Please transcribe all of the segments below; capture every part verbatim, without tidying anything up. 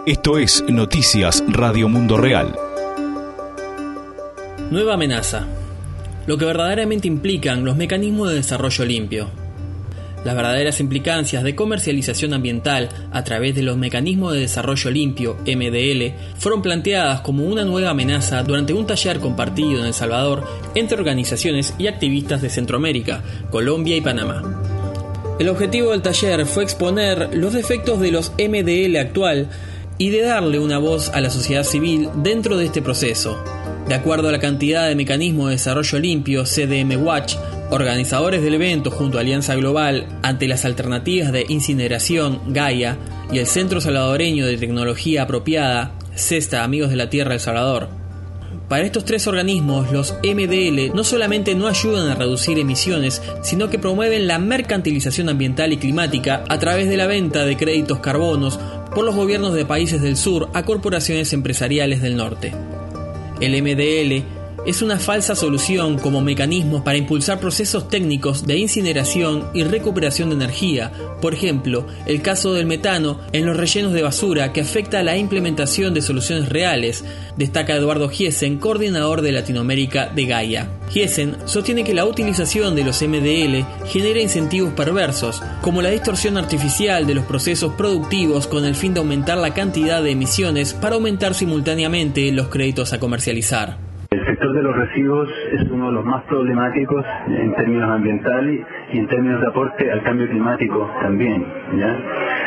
Esto es Noticias Radio Mundo Real. Nueva amenaza. Lo que verdaderamente implican los mecanismos de desarrollo limpio. Las verdaderas implicancias de comercialización ambiental a través de los mecanismos de desarrollo limpio, M D L, fueron planteadas como una nueva amenaza durante un taller compartido en El Salvador entre organizaciones y activistas de Centroamérica, Colombia y Panamá. El objetivo del taller fue exponer los defectos de los M D L actual y de darle una voz a la sociedad civil dentro de este proceso. De acuerdo a la cantidad de mecanismos de desarrollo limpio C D M Watch, organizadores del evento junto a Alianza Global ante las alternativas de incineración Gaia y el Centro Salvadoreño de Tecnología Apropiada CESTA Amigos de la Tierra El Salvador. Para estos tres organismos, los M D L no solamente no ayudan a reducir emisiones, sino que promueven la mercantilización ambiental y climática a través de la venta de créditos carbonos por los gobiernos de países del sur a corporaciones empresariales del norte. El M D L es una falsa solución como mecanismo para impulsar procesos técnicos de incineración y recuperación de energía, por ejemplo, el caso del metano en los rellenos de basura que afecta a la implementación de soluciones reales, destaca Eduardo Giesen, coordinador de Latinoamérica de Gaia. Giesen sostiene que la utilización de los M D L genera incentivos perversos, como la distorsión artificial de los procesos productivos con el fin de aumentar la cantidad de emisiones para aumentar simultáneamente los créditos a comercializar. El sector de los residuos es uno de los más problemáticos en términos ambientales y en términos de aporte al cambio climático también, ¿ya?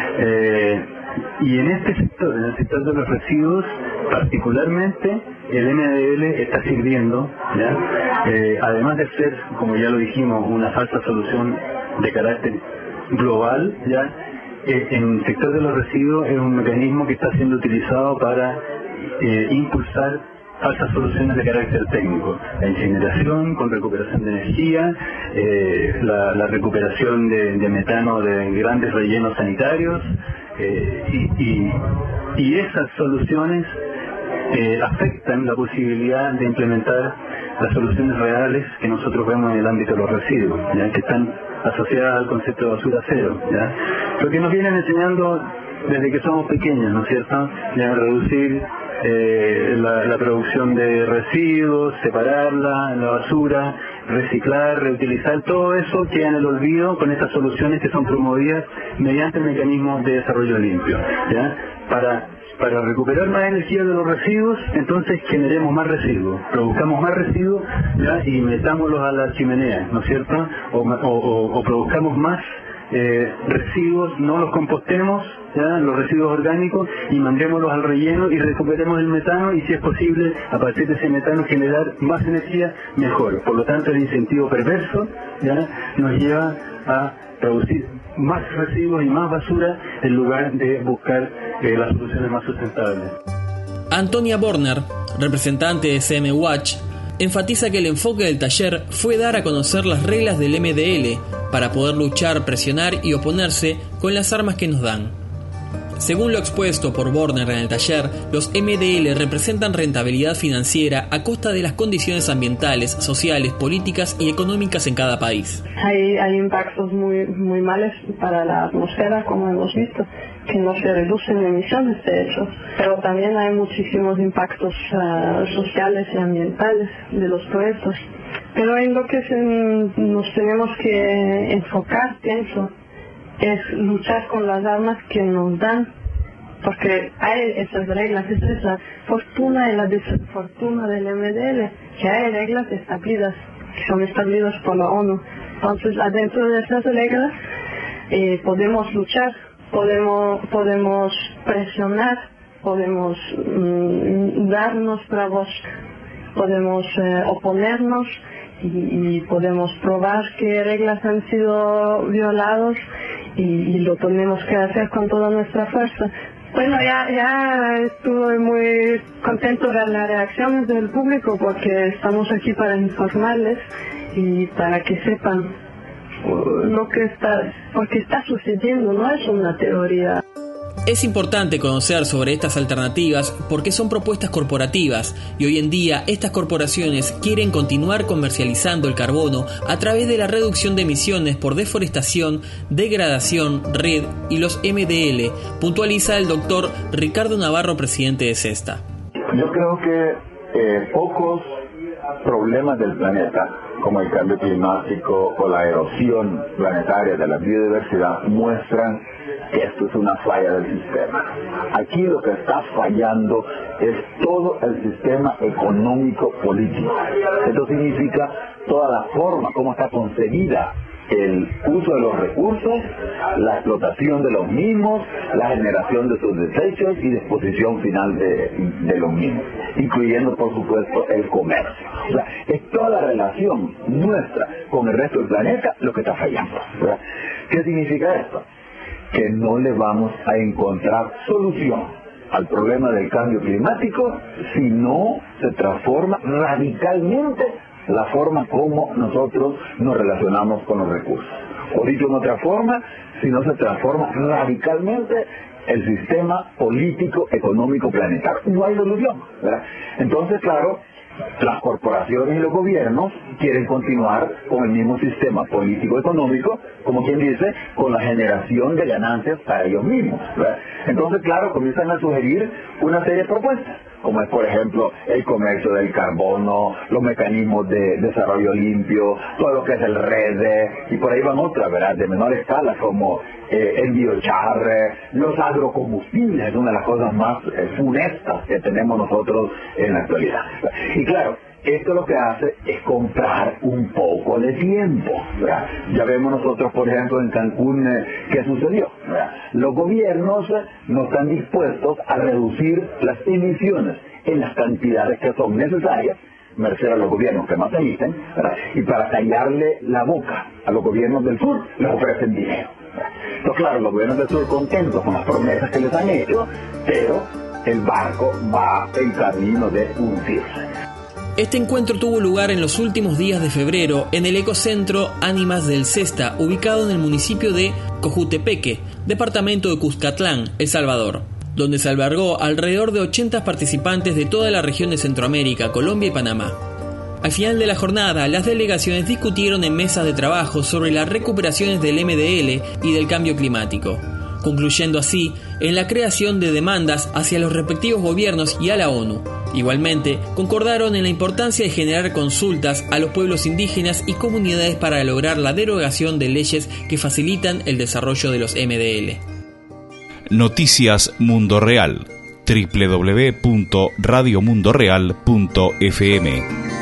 Eh, y en este sector, en el sector de los residuos, particularmente, el M D L está sirviendo, ¿ya? Eh, además de ser, como ya lo dijimos, una falsa solución de carácter global, ¿ya? Eh, en el sector de los residuos es un mecanismo que está siendo utilizado para eh, impulsar falsas soluciones de carácter técnico, la incineración con recuperación de energía, eh, la, la recuperación de, de metano de grandes rellenos sanitarios, eh, y, y, y esas soluciones eh, afectan la posibilidad de implementar las soluciones reales que nosotros vemos en el ámbito de los residuos, ¿ya? Que están asociadas al concepto de basura cero, ¿ya? Lo que nos vienen enseñando desde que somos pequeños, ¿no es cierto?, ya reducir Eh, la, la producción de residuos, separarla, la basura, reciclar, reutilizar, todo eso queda en el olvido con estas soluciones que son promovidas mediante mecanismos de desarrollo limpio, ¿ya? Para, para recuperar más energía de los residuos, entonces generemos más residuos, produzcamos más residuos, ¿ya? Y metámoslos a la chimenea, ¿no es cierto? O, o, o, o produzcamos más Eh, residuos, no los compostemos, ¿ya? Los residuos orgánicos, y mandémoslos al relleno y recuperemos el metano, y si es posible, a partir de ese metano generar más energía, mejor. Por lo tanto, el incentivo perverso, ¿ya? Nos lleva a producir más residuos y más basura en lugar de buscar eh, las soluciones más sustentables. Antonia Borner, representante de C M Watch, enfatiza que el enfoque del taller fue dar a conocer las reglas del M D L para poder luchar, presionar y oponerse con las armas que nos dan. Según lo expuesto por Borner en el taller, los M D L representan rentabilidad financiera a costa de las condiciones ambientales, sociales, políticas y económicas en cada país. Hay, hay impactos muy, muy malos para la atmósfera, como hemos visto, que no se reducen emisiones de hecho, pero también hay muchísimos impactos uh, sociales y ambientales de los proyectos. Pero en lo que se, nos tenemos que enfocar, pienso, es luchar con las armas que nos dan, porque hay esas reglas, es esa fortuna y la desfortuna del M D L, que hay reglas establecidas, que son establecidas por la ONU. Entonces, adentro de esas reglas eh, podemos luchar, podemos, podemos presionar, podemos mm, dar nuestra voz, podemos eh, oponernos, y, y podemos probar qué reglas han sido violadas, y, y lo tenemos que hacer con toda nuestra fuerza. Bueno, ya, ya estuve muy contento de las reacciones del público, porque estamos aquí para informarles y para que sepan lo que está, porque está sucediendo, no es una teoría. Es importante conocer sobre estas alternativas porque son propuestas corporativas y hoy en día estas corporaciones quieren continuar comercializando el carbono a través de la reducción de emisiones por deforestación, degradación, red y los M D L, puntualiza el doctor Ricardo Navarro, presidente de Cesta. Yo creo que eh, pocos problemas del planeta, como el cambio climático o la erosión planetaria de la biodiversidad, muestran que esto es una falla del sistema. Aquí lo que está fallando es todo el sistema económico político. Esto significa toda la forma como está concebida el uso de los recursos, la explotación de los mismos, la generación de sus desechos y disposición final de, de los mismos, incluyendo por supuesto el comercio. O sea, es toda la relación nuestra con el resto del planeta lo que está fallando, ¿verdad? ¿Qué significa esto? Que no le vamos a encontrar solución al problema del cambio climático si no se transforma radicalmente la forma como nosotros nos relacionamos con los recursos. O dicho en otra forma, si no se transforma radicalmente el sistema político, económico, planetario. No hay solución, ¿verdad? Entonces, claro, las corporaciones y los gobiernos quieren continuar con el mismo sistema político-económico, como quien dice, con la generación de ganancias para ellos mismos, ¿verdad? Entonces, claro, comienzan a sugerir una serie de propuestas, como es, por ejemplo, el comercio del carbono, los mecanismos de desarrollo limpio, todo lo que es el REDE, y por ahí van otras, ¿verdad?, de menor escala, como eh, el biochar, los agrocombustibles, es una de las cosas más eh, funestas que tenemos nosotros en la actualidad. Y claro, esto lo que hace es comprar un poco de tiempo, ¿verdad? Ya vemos nosotros, por ejemplo, en Cancún, eh, ¿qué sucedió? ¿verdad? Los gobiernos eh, no están dispuestos a reducir las emisiones en las cantidades que son necesarias, merced a los gobiernos que más emiten, ¿verdad? Y para callarle la boca a los gobiernos del sur, les ofrecen dinero, ¿verdad? Entonces, claro, los gobiernos del sur contentos con las promesas que les han hecho, pero el barco va en camino de hundirse. Este encuentro tuvo lugar en los últimos días de febrero en el Ecocentro Ánimas del Cesta, ubicado en el municipio de Cojutepeque, departamento de Cuscatlán, El Salvador, donde se albergó alrededor de ochenta participantes de toda la región de Centroamérica, Colombia y Panamá. Al final de la jornada, las delegaciones discutieron en mesas de trabajo sobre las recuperaciones del M D L y del cambio climático, concluyendo así en la creación de demandas hacia los respectivos gobiernos y a la ONU. Igualmente, concordaron en la importancia de generar consultas a los pueblos indígenas y comunidades para lograr la derogación de leyes que facilitan el desarrollo de los M D L. Noticias Mundo Real, doble u doble u doble u punto radio mundo real punto f m.